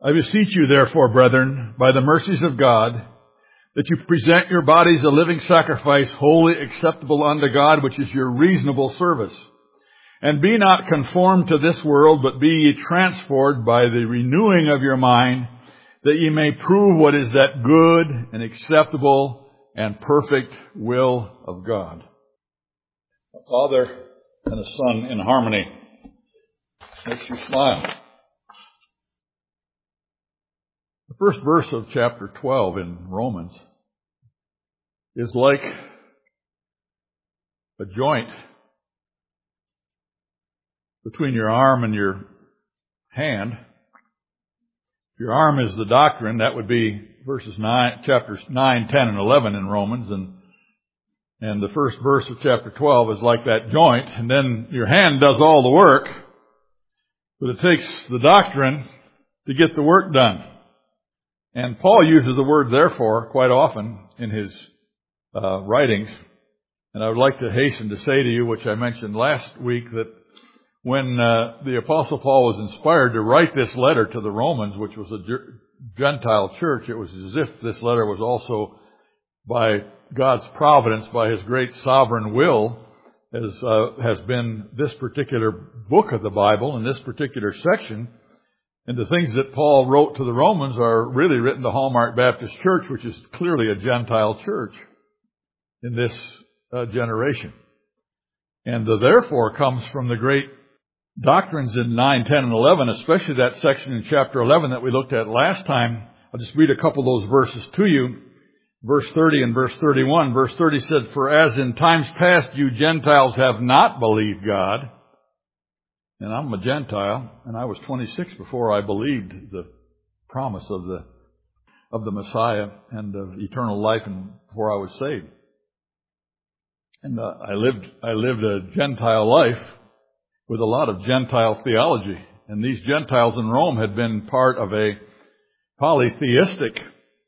I beseech you, therefore, brethren, by the mercies of God, that you present your bodies a living sacrifice, wholly acceptable unto God, which is your reasonable service. And be not conformed to this world, but be ye transformed by the renewing of your mind, that ye may prove what is that good and acceptable and perfect will of God. A father and a son in harmony makes you smile. The first verse of chapter 12 in Romans is like a joint between your arm and your hand. If your arm is the doctrine, that would be chapters 9, 10, and 11 in Romans, and the first verse of chapter 12 is like that joint, and then your hand does all the work, but it takes the doctrine to get the work done. And Paul uses the word therefore quite often in his writings. And I would like to hasten to say to you, which I mentioned last week, that when the Apostle Paul was inspired to write this letter to the Romans, which was a Gentile church, it was as if this letter was also by God's providence, by His great sovereign will, as has been this particular book of the Bible and this particular section. And the things that Paul wrote to the Romans are really written to Hallmark Baptist Church, which is clearly a Gentile church in this generation. And the therefore comes from the great doctrines in 9, 10, and 11, especially that section in chapter 11 that we looked at last time. I'll just read a couple of those verses to you. Verse 30 and verse 31. Verse 30 said, "For as in times past you Gentiles have not believed God," and I'm a Gentile, and I was 26 before I believed the promise of the Messiah and of eternal life, and before I was saved. And I lived a Gentile life with a lot of Gentile theology. And these Gentiles in Rome had been part of a polytheistic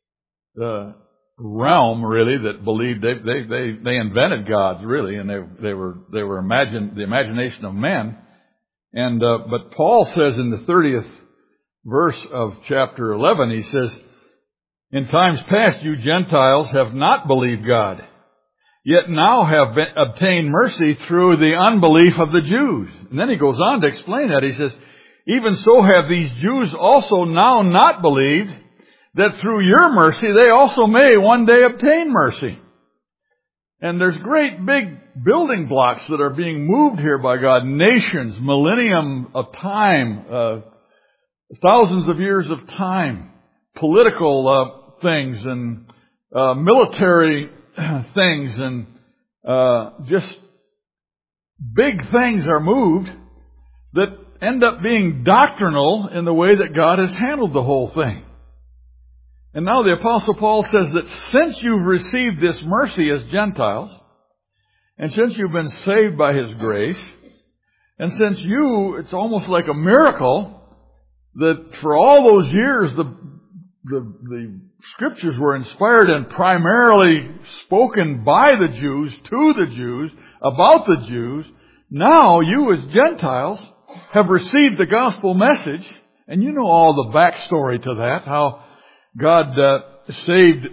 realm, really, that believed they invented gods, really, and they were the imagination of men. And but Paul says in the 30th verse of chapter 11, he says, "In times past you Gentiles have not believed God, yet now have obtained mercy through the unbelief of the Jews." And then he goes on to explain that. He says, "Even so have these Jews also now not believed, that through your mercy they also may one day obtain mercy." And there's great big building blocks that are being moved here by God. Nations, millennium of time, thousands of years of time, political things and military things, and just big things are moved that end up being doctrinal in the way that God has handled the whole thing. And now the Apostle Paul says that since you've received this mercy as Gentiles, and since you've been saved by His grace, and since it's almost like a miracle that for all those years the Scriptures were inspired and primarily spoken by the Jews, to the Jews, about the Jews. Now you as Gentiles have received the gospel message, and you know all the backstory to that, how God saved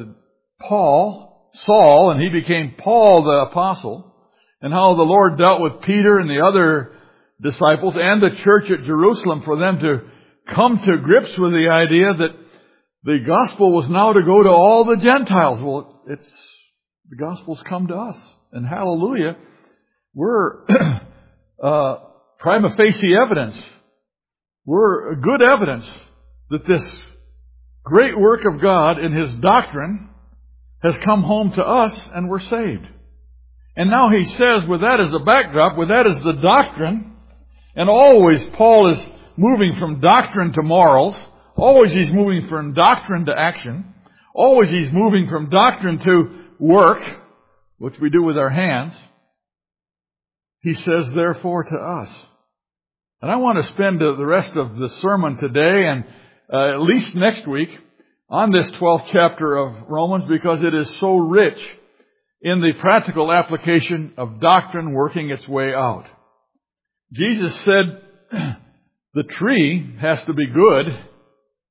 Saul, and he became Paul the apostle, and how the Lord dealt with Peter and the other disciples and the church at Jerusalem for them to come to grips with the idea that the gospel was now to go to all the Gentiles. Well, the gospel's come to us, and hallelujah, we're prima facie evidence. We're good evidence that this great work of God in His doctrine has come home to us, and we're saved. And now he says, with that as a backdrop, with that as the doctrine, and always Paul is moving from doctrine to morals, always he's moving from doctrine to action, always he's moving from doctrine to work, which we do with our hands. He says, therefore, to us. And I want to spend the rest of the sermon today and at least next week on this 12th chapter of Romans, because it is so rich in the practical application of doctrine working its way out. Jesus said the tree has to be good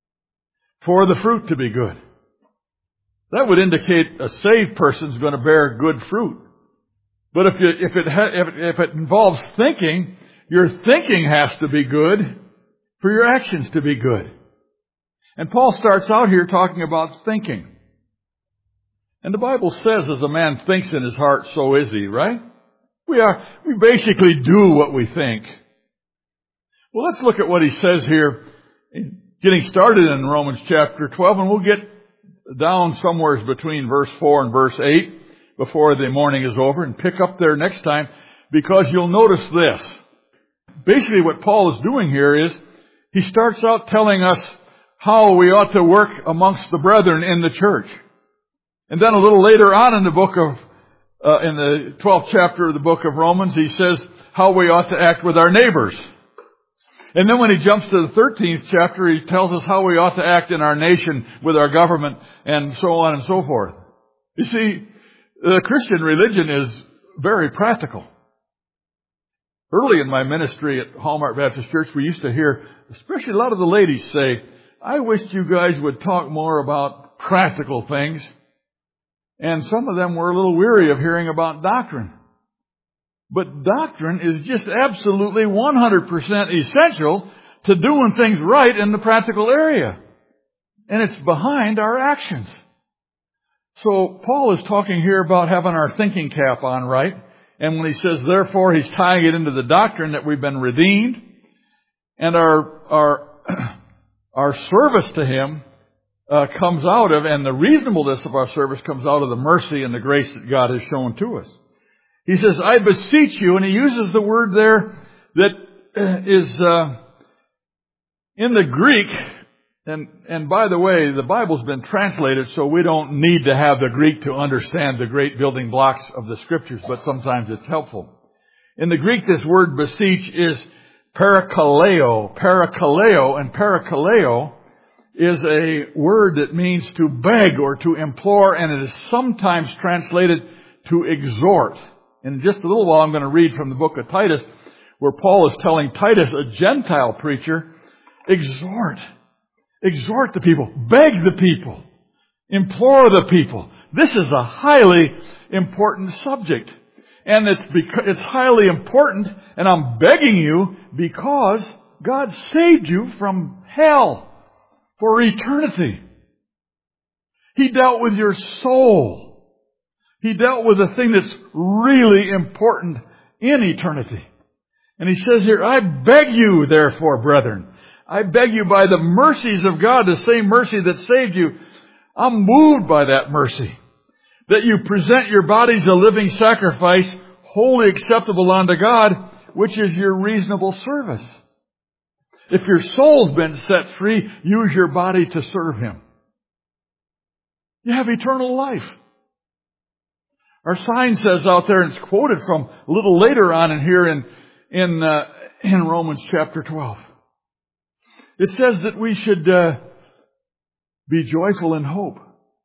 for the fruit to be good. That would indicate a saved person's going to bear good fruit. But if it involves thinking, your thinking has to be good for your actions to be good. And Paul starts out here talking about thinking. And the Bible says, as a man thinks in his heart, so is he, right? We basically do what we think. Well, let's look at what he says here, getting started in Romans chapter 12, and we'll get down somewhere between verse 4 and verse 8 before the morning is over, and pick up there next time, because you'll notice this. Basically what Paul is doing here is, he starts out telling us how we ought to work amongst the brethren in the church. And then a little later on in the book of, in the 12th chapter of the book of Romans, he says how we ought to act with our neighbors. And then when he jumps to the 13th chapter, he tells us how we ought to act in our nation with our government and so on and so forth. You see, the Christian religion is very practical. Early in my ministry at Hallmark Baptist Church, we used to hear, especially a lot of the ladies say, I wish you guys would talk more about practical things. And some of them were a little weary of hearing about doctrine. But doctrine is just absolutely 100% essential to doing things right in the practical area. And it's behind our actions. So Paul is talking here about having our thinking cap on right. And when he says, therefore, he's tying it into the doctrine that we've been redeemed. And our service to him comes out of, and the reasonableness of our service comes out of the mercy and the grace that God has shown to us. He says, I beseech you, and he uses the word there that is in the Greek, and by the way, the Bible's been translated, so we don't need to have the Greek to understand the great building blocks of the Scriptures, but sometimes it's helpful. In the Greek, this word beseech is parakaleo. Parakaleo, and parakaleo is a word that means to beg or to implore, and it is sometimes translated to exhort. In just a little while, I'm going to read from the book of Titus, where Paul is telling Titus, a Gentile preacher, exhort the people, beg the people, implore the people. This is a highly important subject. And it's highly important, and I'm begging you because God saved you from hell for eternity. He dealt with your soul. He dealt with the thing that's really important in eternity. And he says here, I beg you, therefore, brethren, I beg you by the mercies of God, the same mercy that saved you. I'm moved by that mercy, that you present your bodies a living sacrifice, wholly acceptable unto God, which is your reasonable service. If your soul's been set free, use your body to serve Him. You have eternal life. Our sign says out there, and it's quoted from a little later on in here in Romans chapter 12. It says that we should be joyful in hope.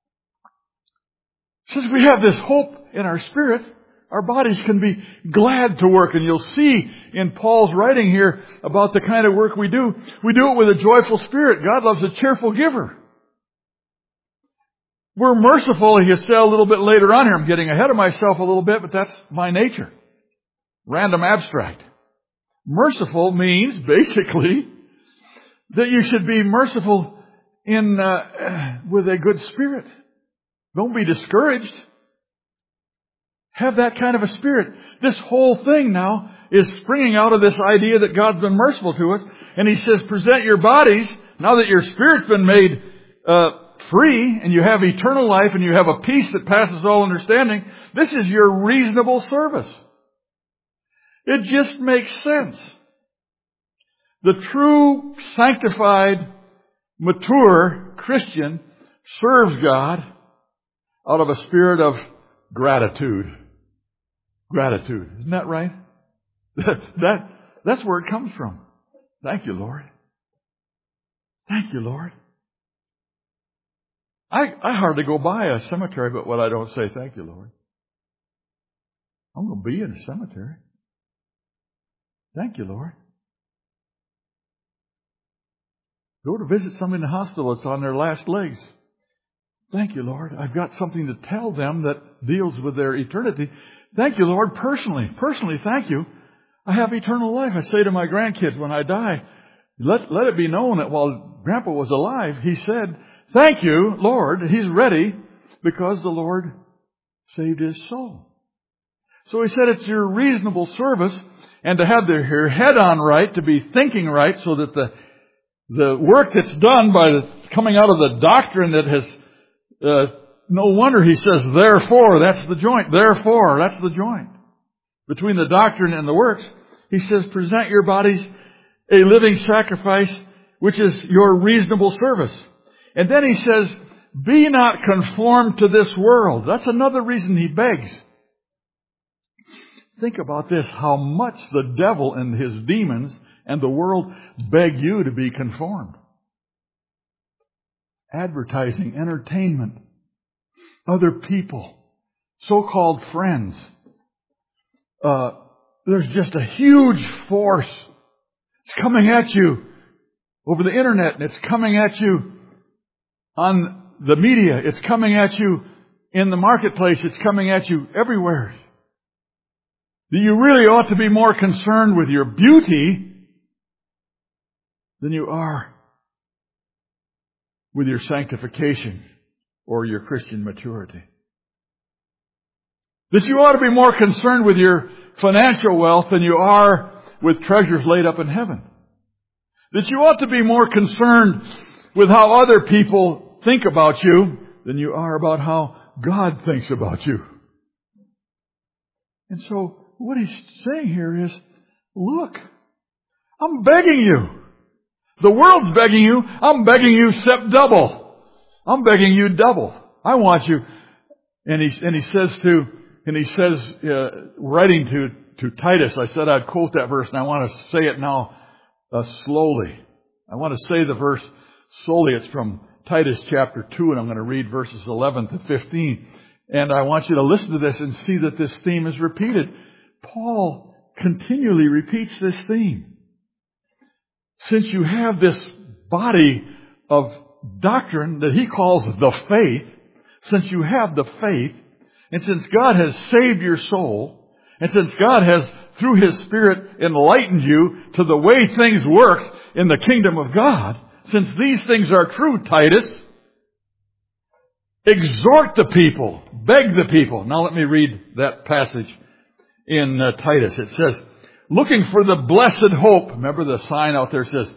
Since we have this hope in our spirit, our bodies can be glad to work. And you'll see in Paul's writing here about the kind of work we do. We do it with a joyful spirit. God loves a cheerful giver. We're merciful, he said a little bit later on here. I'm getting ahead of myself a little bit, but that's my nature. Random abstract. Merciful means, basically, that you should be merciful with a good spirit. Don't be discouraged. Have that kind of a spirit. This whole thing now is springing out of this idea that God's been merciful to us. And he says, present your bodies, now that your spirit's been made free, and you have eternal life, and you have a peace that passes all understanding, this is your reasonable service. It just makes sense. The true, sanctified, mature Christian serves God out of a spirit of gratitude. Gratitude. Isn't that right? That's where it comes from. Thank you, Lord. Thank you, Lord. I hardly go by a cemetery, but what I don't say, thank you, Lord. I'm going to be in a cemetery. Thank you, Lord. Go to visit somebody in the hospital that's on their last legs. Thank you, Lord. I've got something to tell them that deals with their eternity. Thank you, Lord, personally. Personally, thank you. I have eternal life. I say to my grandkids when I die, let it be known that while Grandpa was alive, he said, thank you, Lord. He's ready because the Lord saved his soul. So he said it's your reasonable service and to have your head on right, to be thinking right so that the work that's done by coming out of the doctrine that has no wonder he says, therefore, that's the joint. Therefore, that's the joint. Between the doctrine and the works, he says, present your bodies a living sacrifice, which is your reasonable service. And then he says, be not conformed to this world. That's another reason he begs. Think about this, how much the devil and his demons and the world beg you to be conformed. Advertising, entertainment, other people, so-called friends. There's just a huge force. It's coming at you over the internet, and it's coming at you on the media. It's coming at you in the marketplace. It's coming at you everywhere. You really ought to be more concerned with your beauty than you are with your sanctification or your Christian maturity. That you ought to be more concerned with your financial wealth than you are with treasures laid up in heaven. That you ought to be more concerned with how other people think about you than you are about how God thinks about you. And so what he's saying here is, look, I'm begging you. The world's begging you. I'm begging you double. I'm begging you double. I want you. And he says, writing to Titus, I said I'd quote that verse, and I want to say it now slowly. I want to say the verse slowly. It's from Titus chapter 2, and I'm going to read verses 11 to 15. And I want you to listen to this and see that this theme is repeated. Paul continually repeats this theme. Since you have this body of doctrine that he calls the faith, since you have the faith, and since God has saved your soul, and since God has, through His Spirit, enlightened you to the way things work in the kingdom of God, since these things are true, Titus, exhort the people, beg the people. Now let me read that passage in Titus. It says, looking for the blessed hope. Remember the sign out there says,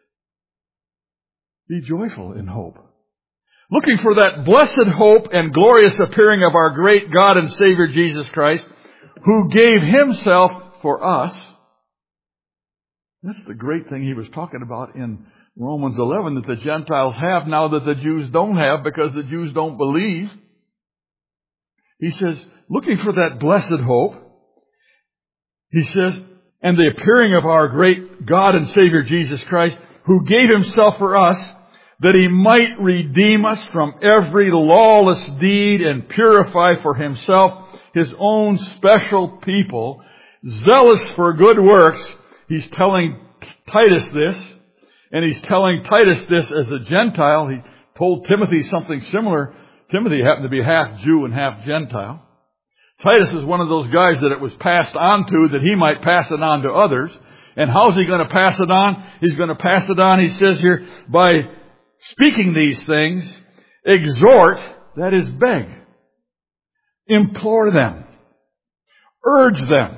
be joyful in hope. Looking for that blessed hope and glorious appearing of our great God and Savior Jesus Christ, who gave Himself for us. That's the great thing he was talking about in Romans 11, that the Gentiles have now that the Jews don't have because the Jews don't believe. He says, looking for that blessed hope. He says, and the appearing of our great God and Savior Jesus Christ, who gave Himself for us, that He might redeem us from every lawless deed and purify for Himself His own special people, zealous for good works. He's telling Titus this, and he's telling Titus this as a Gentile. He told Timothy something similar. Timothy happened to be half Jew and half Gentile. Titus is one of those guys that it was passed on to that he might pass it on to others. And how's he going to pass it on? He's going to pass it on, he says here, by speaking these things, exhort, that is beg, implore them, urge them.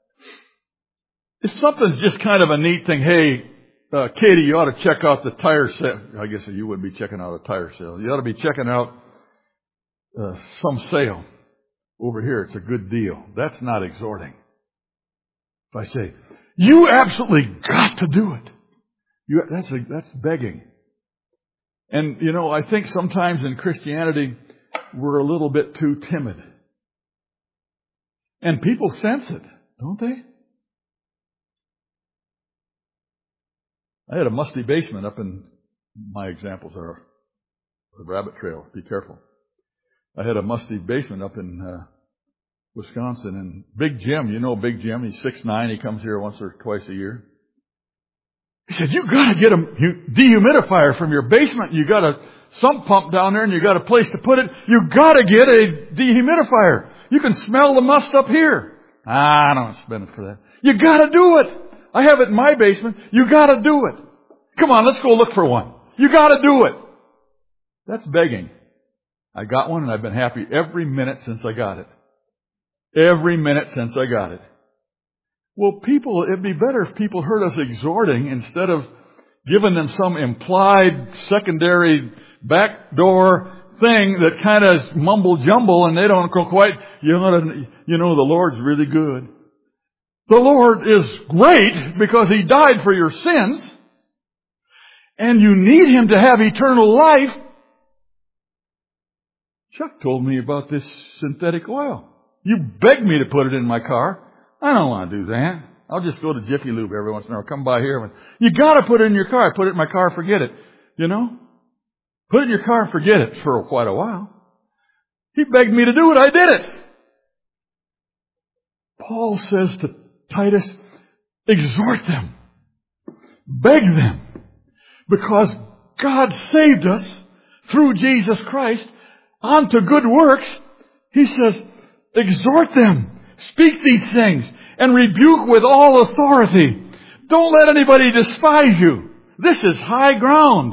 If something's just kind of a neat thing, hey, Katie, you ought to check out the tire sale. I guess you wouldn't be checking out a tire sale. You ought to be checking out some sale over here. It's a good deal. That's not exhorting. If I say, you absolutely got to do it. That's begging. And, I think sometimes in Christianity, we're a little bit too timid. And people sense it, don't they? I had a musty basement up in, my examples are the rabbit trail. Be careful. I had a musty basement up in Wisconsin, and Big Jim, Big Jim, he's 6'9", he comes here once or twice a year. He said, you got to get a dehumidifier from your basement. You got a sump pump down there and you got a place to put it. You got to get a dehumidifier. You can smell the must up here. I don't spend it for that. You got to do it. I have it in my basement. You got to do it. Come on, let's go look for one. You got to do it. That's begging. I got one and I've been happy every minute since I got it. Every minute since I got it. Well, it'd be better if people heard us exhorting instead of giving them some implied secondary backdoor thing that kind of mumble jumble and they don't quite, the Lord's really good. The Lord is great because He died for your sins and you need Him to have eternal life. Chuck told me about this synthetic oil. You begged me to put it in my car. I don't want to do that. I'll just go to Jiffy Lube every once in a while. Come by here. You got to put it in your car. I put it in my car, forget it. Put it in your car and forget it for quite a while. He begged me to do it. I did it. Paul says to Titus, exhort them. Beg them. Because God saved us through Jesus Christ unto good works. He says, exhort them. Speak these things and rebuke with all authority. Don't let anybody despise you. This is high ground.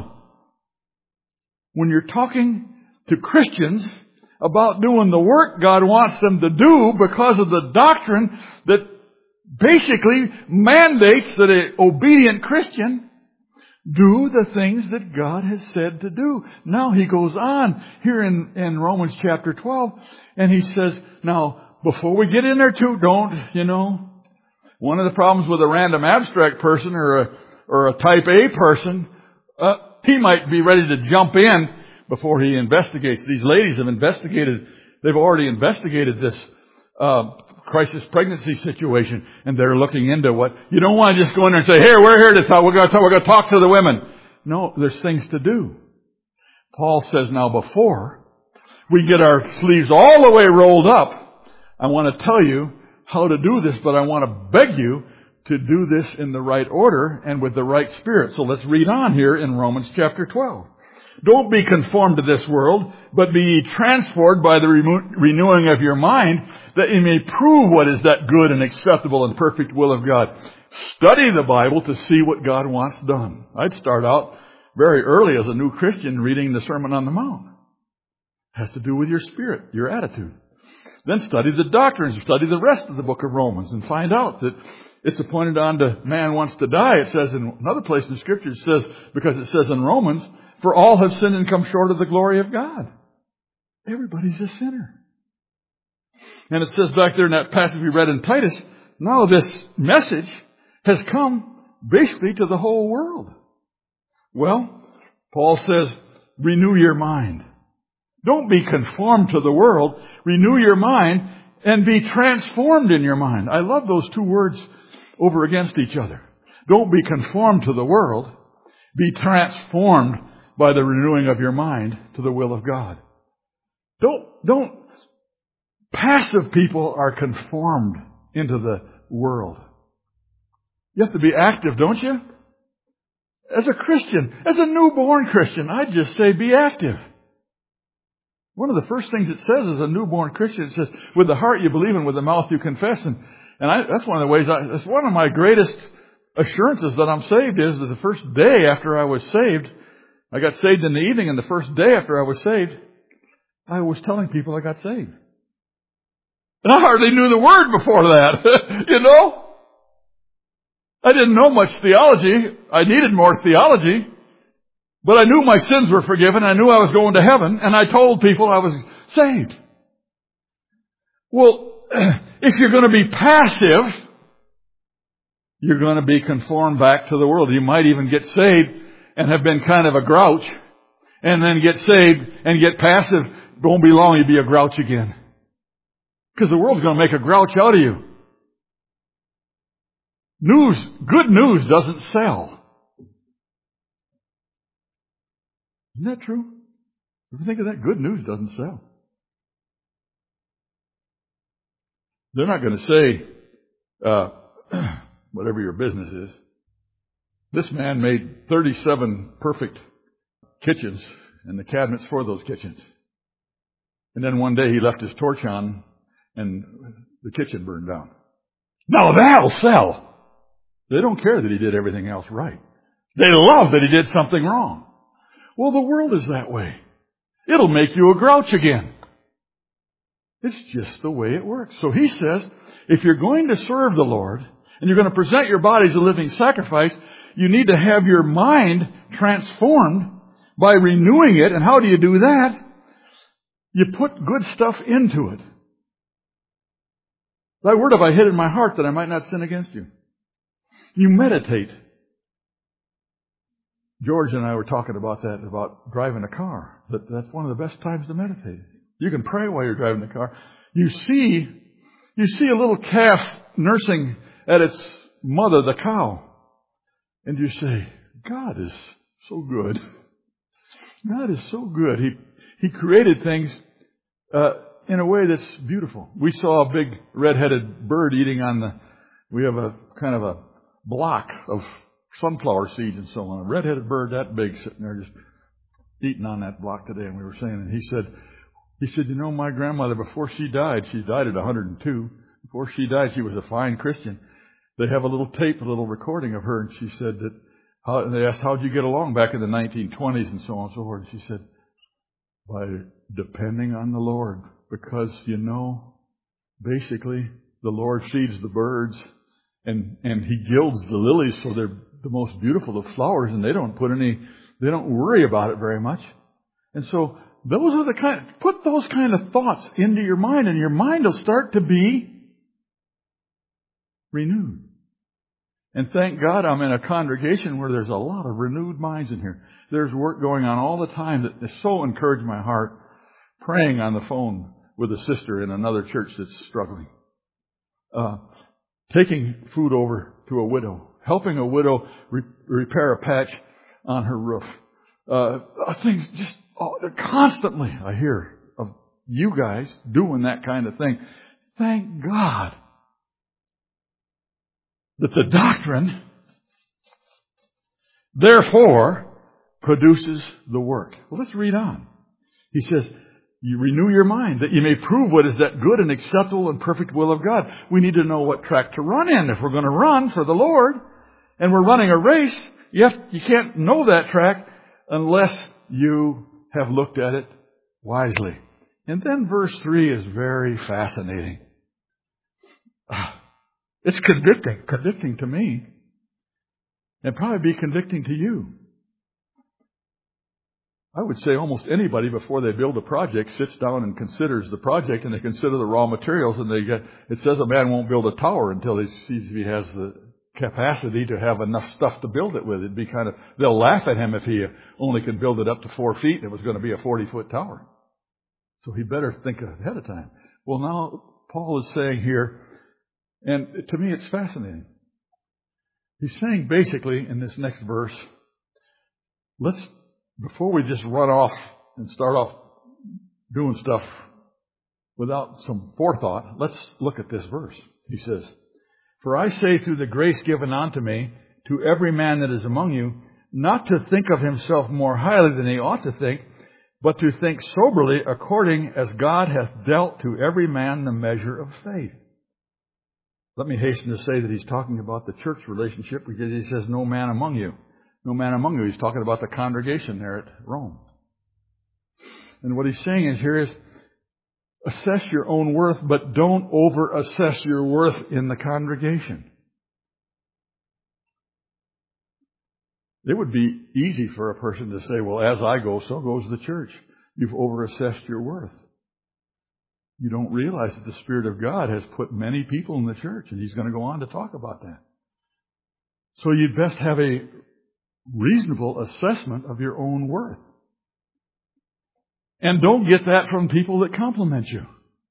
When you're talking to Christians about doing the work God wants them to do because of the doctrine that basically mandates that an obedient Christian do the things that God has said to do. Now he goes on here in Romans chapter 12 and he says, now, before we get in there too, one of the problems with a random abstract person or a type A person, he might be ready to jump in before he investigates. These ladies they've already investigated this crisis pregnancy situation, and they're looking into what, you don't want to just go in there and say, here, we're here to talk, we're going to talk to the women. No, there's things to do. Paul says, now before we get our sleeves all the way rolled up, I want to tell you how to do this, but I want to beg you to do this in the right order and with the right spirit. So let's read on here in Romans chapter 12. Don't be conformed to this world, but be ye transformed by the renewing of your mind, that you may prove what is that good and acceptable and perfect will of God. Study the Bible to see what God wants done. I'd start out very early as a new Christian reading the Sermon on the Mount. It has to do with your spirit, your attitude. Then study the doctrines, study the rest of the book of Romans and find out that it's appointed unto man wants to die. It says in another place in the Scripture, because it says in Romans, for all have sinned and come short of the glory of God. Everybody's a sinner. And it says back there in that passage we read in Titus, now this message has come basically to the whole world. Well, Paul says, renew your mind. Don't be conformed to the world. Renew your mind and be transformed in your mind. I love those two words over against each other. Don't be conformed to the world. Be transformed by the renewing of your mind to the will of God. Passive people are conformed into the world. You have to be active, don't you? As a Christian, as a newborn Christian, I'd just say be active. One of the first things it says as a newborn Christian, it says, with the heart you believe and with the mouth you confess. That's one of the ways, that's one of my greatest assurances that I'm saved is that the first day after I was saved, I got saved in the evening, and the first day after I was saved, I was telling people I got saved. And I hardly knew the word before that, I didn't know much theology. I needed more theology. But I knew my sins were forgiven. I knew I was going to heaven. And I told people I was saved. Well, if you're going to be passive, you're going to be conformed back to the world. You might even get saved and have been kind of a grouch. And then get saved and get passive. Won't be long, you'll be a grouch again. Because the world's going to make a grouch out of you. Good news doesn't sell. Isn't that true? If you think of that, good news doesn't sell. They're not going to say, whatever your business is, This man made 37 perfect kitchens and the cabinets for those kitchens. And then one day he left his torch on and the kitchen burned down. Now that'll sell. They don't care that he did everything else right. They love that he did something wrong. Well, the world is that way. It'll make you a grouch again. It's just the way it works. So he says, if you're going to serve the Lord and you're going to present your body as a living sacrifice, you need to have your mind transformed by renewing it. And how do you do that? You put good stuff into it. Thy word have I hid in my heart that I might not sin against you. You meditate. George and I were talking about that, about driving a car. That's one of the best times to meditate. You can pray while you're driving the car. You see a little calf nursing at its mother, the cow. And you say, God is so good. God is so good. He created things in a way that's beautiful. We saw a big red-headed bird eating we have a kind of a block of sunflower seeds and so on. A red-headed bird that big sitting there just eating on that block today. And we were saying, and he said, you know, my grandmother, before she died at 102. Before she died, she was a fine Christian. They have a little tape, a little recording of her, and she said and they asked, how'd you get along back in the 1920s and so on and so forth. And she said, by depending on the Lord. Because, you know, basically, the Lord feeds the birds and He gilds the lilies so they're the most beautiful of flowers, and they don't worry about it very much. And so those are put those kind of thoughts into your mind, and your mind will start to be renewed. And thank God I'm in a congregation where there's a lot of renewed minds in here. There's work going on all the time that has so encouraged my heart. Praying on the phone with a sister in another church that's struggling. Taking food over to a widow. Helping a widow repair a patch on her roof. Things just constantly I hear of you guys doing that kind of thing. Thank God that the doctrine, therefore, produces the work. Well, let's read on. He says, you renew your mind that you may prove what is that good and acceptable and perfect will of God. We need to know what track to run in. If we're going to run for the Lord and we're running a race, you can't know that track unless you have looked at it wisely. And then verse 3 is very fascinating. It's convicting to me, and probably be convicting to you. I would say almost anybody before they build a project sits down and considers the project, and they consider the raw materials, and it says a man won't build a tower until he sees if he has the capacity to have enough stuff to build it with. They'll laugh at him if he only can build it up to 4 feet and it was going to be a 40-foot tower. So he better think ahead of time. Well, now Paul is saying here, and to me it's fascinating. He's saying basically in this next verse, before we just run off and start off doing stuff without some forethought, let's look at this verse. He says, for I say through the grace given unto me, to every man that is among you, not to think of himself more highly than he ought to think, but to think soberly according as God hath dealt to every man the measure of faith. Let me hasten to say that he's talking about the church relationship, because he says, no man among you. No man among you. He's talking about the congregation there at Rome. And what he's saying is here is, assess your own worth, but don't over-assess your worth in the congregation. It would be easy for a person to say, well, as I go, so goes the church. You've over-assessed your worth. You don't realize that the Spirit of God has put many people in the church, and He's going to go on to talk about that. So you'd best have a reasonable assessment of your own worth. And don't get that from people that compliment you.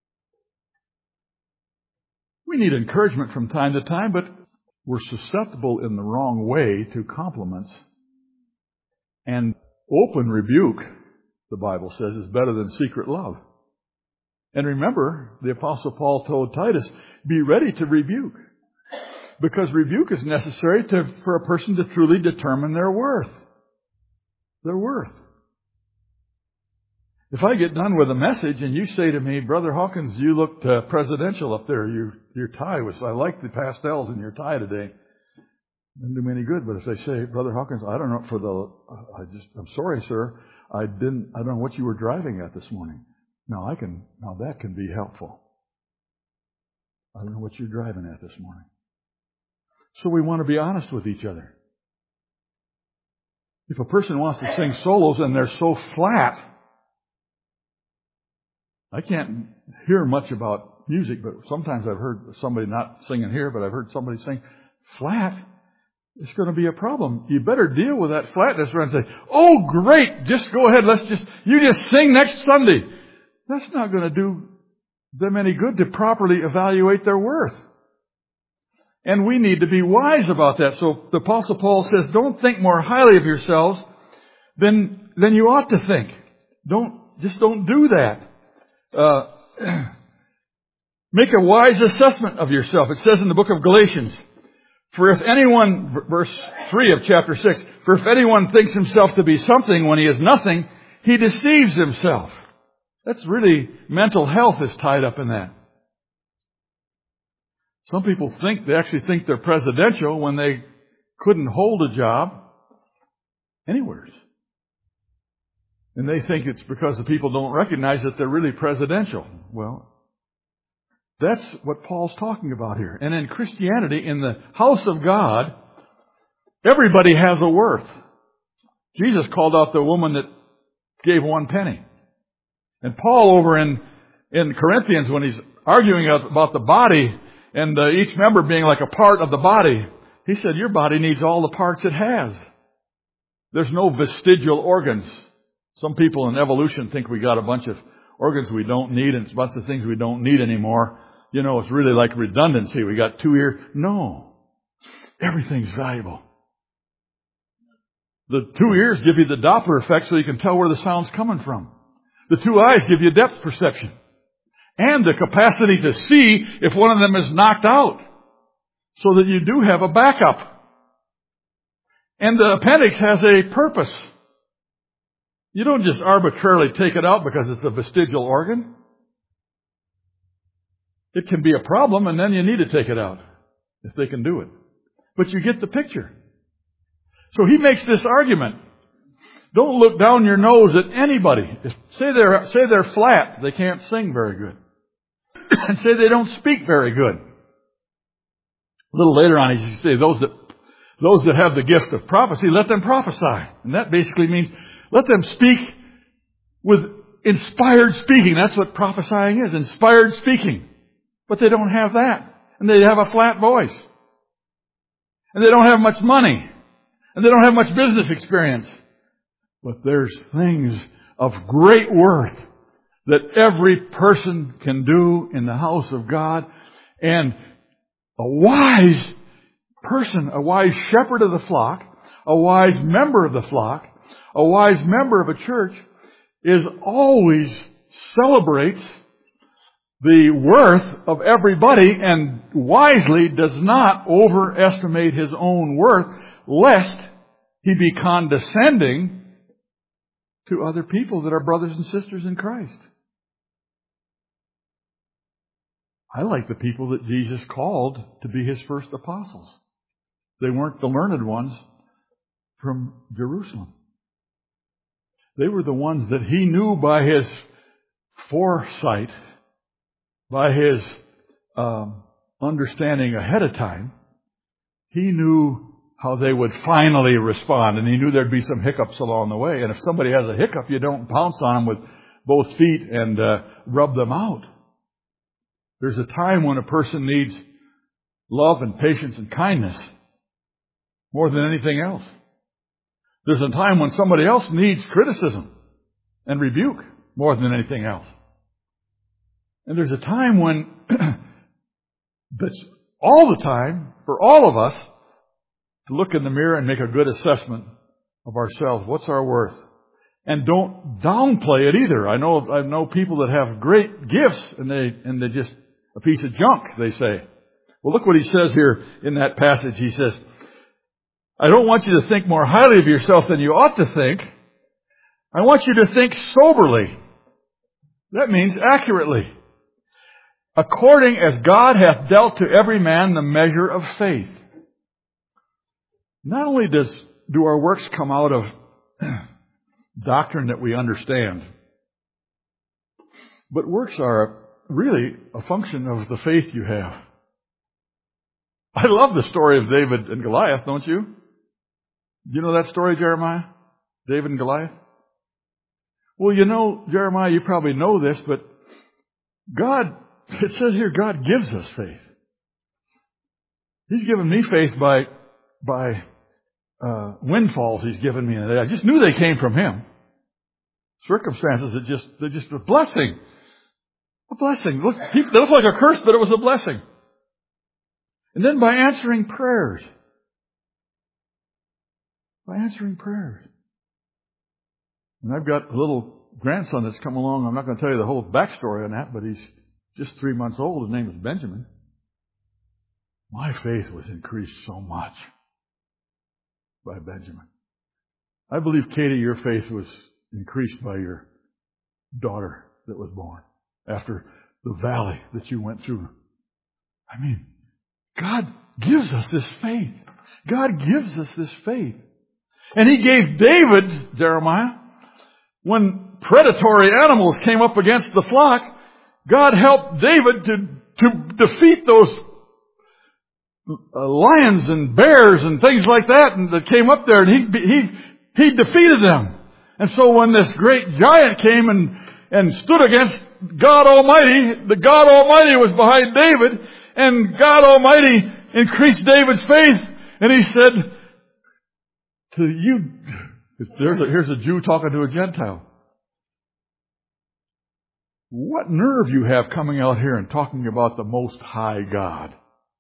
We need encouragement from time to time, but we're susceptible in the wrong way to compliments. And open rebuke, the Bible says, is better than secret love. And remember, the Apostle Paul told Titus, be ready to rebuke. Because rebuke is necessary for a person to truly determine their worth. Their worth. If I get done with a message and you say to me, Brother Hawkins, you looked presidential up there. Your tie was, I like the pastels in your tie today. Didn't do me any good. But if they say, Brother Hawkins, I don't know I'm sorry, sir. I don't know what you were driving at this morning. Now that can be helpful. I don't know what you're driving at this morning. So we want to be honest with each other. If a person wants to sing solos and they're so flat, I can't hear much about music, but sometimes I've heard somebody not singing here, but I've heard somebody sing flat. It's going to be a problem. You better deal with that flatness rather than say, oh, great, just go ahead, you just sing next Sunday. That's not going to do them any good to properly evaluate their worth. And we need to be wise about that. So the Apostle Paul says, don't think more highly of yourselves than you ought to think. Don't do that. Make a wise assessment of yourself. It says in the book of Galatians, for if anyone, verse 3 of chapter 6, for if anyone thinks himself to be something when he is nothing, he deceives himself. That's really, mental health is tied up in that. Some people actually think they're presidential when they couldn't hold a job anywhere. And they think it's because the people don't recognize that they're really presidential. Well, that's what Paul's talking about here. And in Christianity, in the house of God, everybody has a worth. Jesus called out the woman that gave 1 penny. And Paul over in Corinthians, when he's arguing about the body and each member being like a part of the body, he said, your body needs all the parts it has. There's no vestigial organs. Some people in evolution think we got a bunch of organs we don't need and a bunch of things we don't need anymore. You know, it's really like redundancy. We got 2 ears. No. Everything's valuable. The 2 ears give you the Doppler effect so you can tell where the sound's coming from. The 2 eyes give you depth perception. And the capacity to see if one of them is knocked out. So that you do have a backup. And the appendix has a purpose. You don't just arbitrarily take it out because it's a vestigial organ. It can be a problem and then you need to take it out. If they can do it. But you get the picture. So he makes this argument. Don't look down your nose at anybody. Say they're flat. They can't sing very good. And say they don't speak very good. A little later on, he says, those that have the gift of prophecy, let them prophesy. And that basically means let them speak with inspired speaking. That's what prophesying is, inspired speaking. But they don't have that. And they have a flat voice. And they don't have much money. And they don't have much business experience. But there's things of great worth that every person can do in the house of God. And a wise person, a wise shepherd of the flock, a wise member of the flock, a wise member of a church always celebrates the worth of everybody and wisely does not overestimate his own worth, lest he be condescending to other people that are brothers and sisters in Christ. I like the people that Jesus called to be his first apostles. They weren't the learned ones from Jerusalem. They were the ones that he knew by his foresight, by his understanding ahead of time. He knew how they would finally respond, and he knew there'd be some hiccups along the way. And if somebody has a hiccup, you don't pounce on them with both feet and rub them out. There's a time when a person needs love and patience and kindness more than anything else. There's a time when somebody else needs criticism and rebuke more than anything else. And there's a time when that's all the time for all of us to look in the mirror and make a good assessment of ourselves. What's our worth? And don't downplay it either. I know people that have great gifts and they just a piece of junk, they say. Well, look what he says here in that passage. He says, I don't want you to think more highly of yourself than you ought to think. I want you to think soberly. That means accurately. According as God hath dealt to every man the measure of faith. Not only do our works come out of doctrine that we understand, but works are really a function of the faith you have. I love the story of David and Goliath, don't you? Do you know that story, Jeremiah? David and Goliath? Well, you know, Jeremiah, you probably know this, but God, it says here, God gives us faith. He's given me faith by windfalls He's given me. I just knew they came from Him. Circumstances they're just a blessing. A blessing. They look like a curse, but it was a blessing. And then by answering prayers. By answering prayers. And I've got a little grandson that's come along. I'm not going to tell you the whole backstory on that, but he's just 3 months old. His name is Benjamin. My faith was increased so much by Benjamin. I believe, Katie, your faith was increased by your daughter that was born after the valley that you went through. I mean, God gives us this faith. God gives us this faith. And He gave David, Jeremiah, when predatory animals came up against the flock, God helped David to defeat those lions and bears and things like that, and that came up there, and he defeated them. And so when this great giant came and stood against God Almighty, the God Almighty was behind David, and God Almighty increased David's faith, and He said to you, here's a Jew talking to a Gentile. What nerve you have coming out here and talking about the Most High God.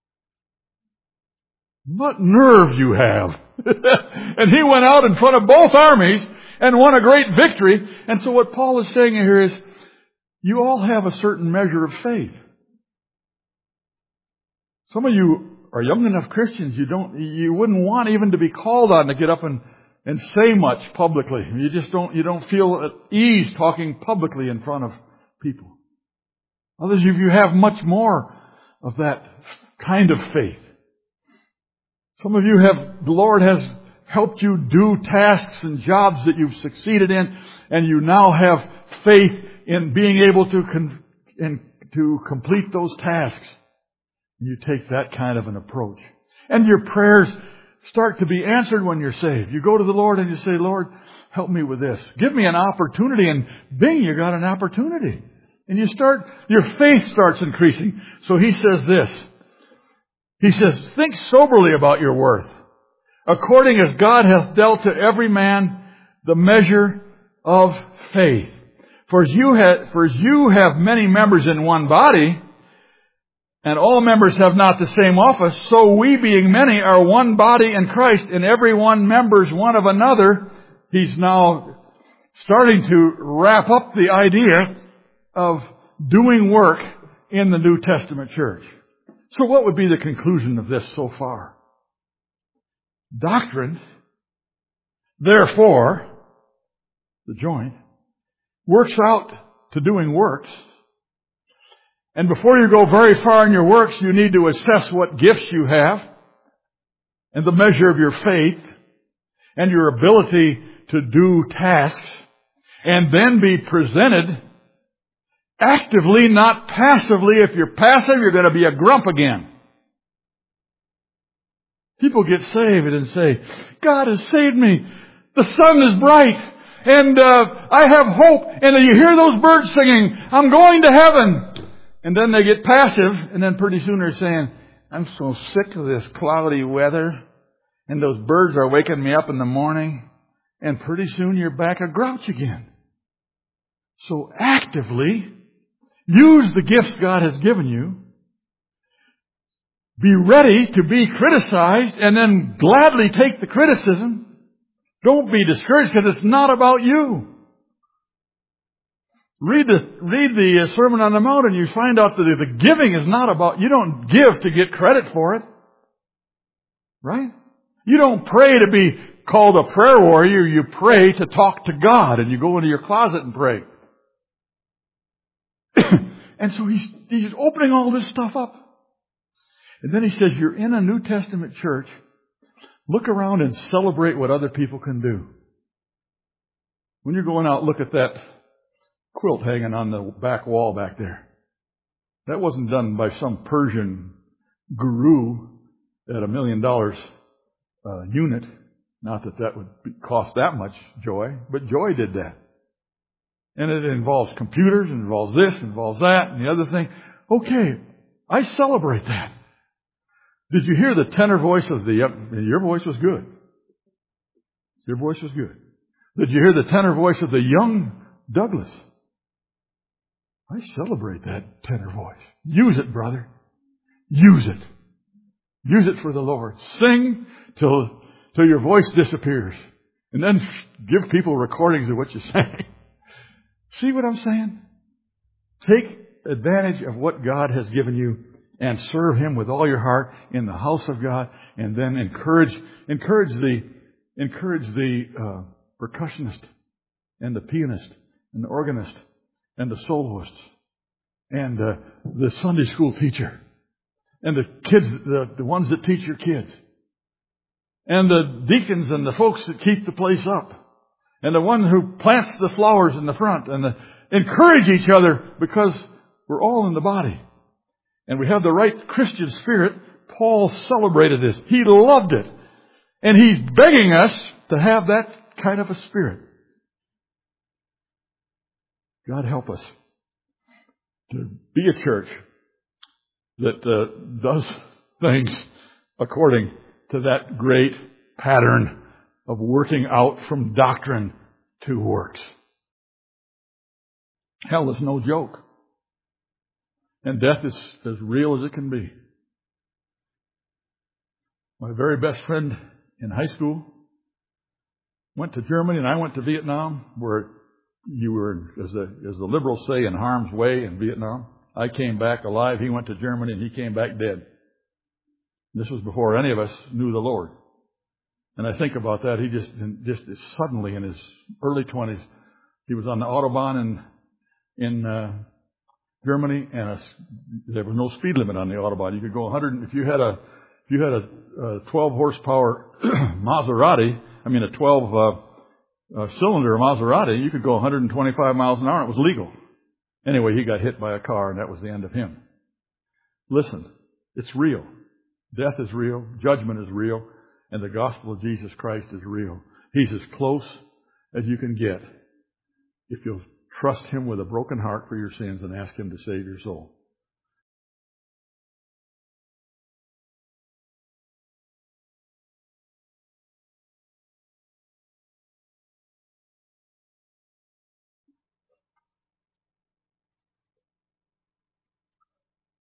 What nerve you have. And he went out in front of both armies and won a great victory. And so what Paul is saying here is, you all have a certain measure of faith. Some of you are young enough Christians, you wouldn't want even to be called on to get up and say much publicly. You don't feel at ease talking publicly in front of people. Others of you have much more of that kind of faith. Some of you the Lord has helped you do tasks and jobs that you've succeeded in, and you now have faith in being able to complete those tasks. You take that kind of an approach. And your prayers start to be answered when you're saved. You go to the Lord and you say, Lord, help me with this. Give me an opportunity. And bing, you got an opportunity. And your faith starts increasing. So he says this. He says, think soberly about your worth, according as God hath dealt to every man the measure of faith. For as you have many members in one body, and all members have not the same office, so we being many are one body in Christ, and every one members one of another. He's now starting to wrap up the idea of doing work in the New Testament church. So what would be the conclusion of this so far? Doctrine, therefore, the joint, works out to doing works. And before you go very far in your works, you need to assess what gifts you have and the measure of your faith and your ability to do tasks, and then be presented actively, not passively. If you're passive, you're going to be a grump again. People get saved and say, God has saved me. The sun is bright. And I have hope. And you hear those birds singing, I'm going to heaven. And then they get passive. And then pretty soon they're saying, I'm so sick of this cloudy weather. And those birds are waking me up in the morning. And pretty soon you're back a grouch again. So actively use the gifts God has given you. Be ready to be criticized and then gladly take the criticism. Don't be discouraged because it's not about you. Read the Sermon on the Mount and you find out that the giving is not about, you don't give to get credit for it. Right? You don't pray to be called a prayer warrior. You pray to talk to God, and you go into your closet and pray. And so he's opening all this stuff up. And then he says, you're in a New Testament church. Look around and celebrate what other people can do. When you're going out, look at that quilt hanging on the back wall back there. That wasn't done by some Persian guru at $1 million unit. Not that would cost that much Joy, but Joy did that. And it involves computers, involves this, involves that, and the other thing. Okay, I celebrate that. Did you hear the tenor voice of your voice was good. Your voice was good. Did you hear the tenor voice of the young Douglas? I celebrate that tenor voice. Use it, brother. Use it. Use it for the Lord. Sing till your voice disappears. And then give people recordings of what you're saying. See what I'm saying? Take advantage of what God has given you and serve Him with all your heart in the house of God, and then encourage the percussionist and the pianist and the organist and the soloists and the Sunday school teacher and the kids, the ones that teach your kids, and the deacons and the folks that keep the place up, and the one who plants the flowers in the front, and encourage each other, because we're all in the body. And we have the right Christian spirit. Paul celebrated this. He loved it. And he's begging us to have that kind of a spirit. God help us to be a church that does things according to that great pattern of working out from doctrine to works. Hell is no joke. And death is as real as it can be. My very best friend in high school went to Germany, and I went to Vietnam, where you were, as the liberals say, in harm's way in Vietnam. I came back alive. He went to Germany, and he came back dead. This was before any of us knew the Lord. And I think about that. He just suddenly, in his early 20s, he was on the Autobahn in Germany, and there was no speed limit on the Autobahn. You could go 100. If you had a 12 horsepower Maserati, a 12 cylinder Maserati, you could go 125 miles an hour. It was legal. Anyway, he got hit by a car, and that was the end of him. Listen, it's real. Death is real. Judgment is real. And the gospel of Jesus Christ is real. He's as close as you can get if you'll trust Him with a broken heart for your sins and ask Him to save your soul.